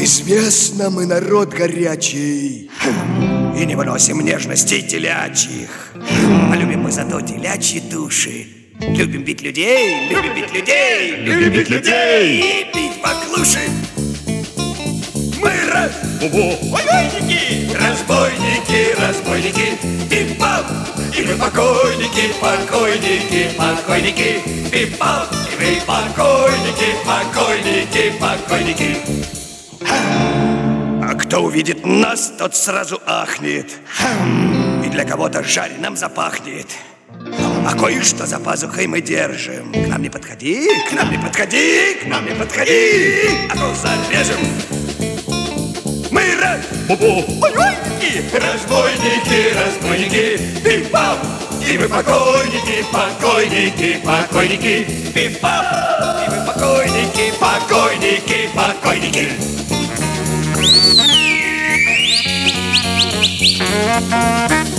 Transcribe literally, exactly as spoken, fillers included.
Известно, мы народ горячий и не выносим нежностей телячьих. А любим мы зато телячьи души. Любим бить людей, любим бить людей, любим бить людей и пить поклуши. Мы разбойники, разбойники, разбойники, пип-пап, и мы покойники, покойники, покойники, пип-пап, и мы покойники, покойники, покойники. А кто увидит нас, тот сразу ахнет, и для кого-то жареным запахнет. А кое-что за пазухой мы держим. К нам не подходи, к нам не подходи, к нам не подходи, а то зарежем. Мы разбойники, разбойники, разбойники, пип-пап, и мы покойники, покойники, покойники, пип-пап, и мы покойники, покойники, покойники. Thank you.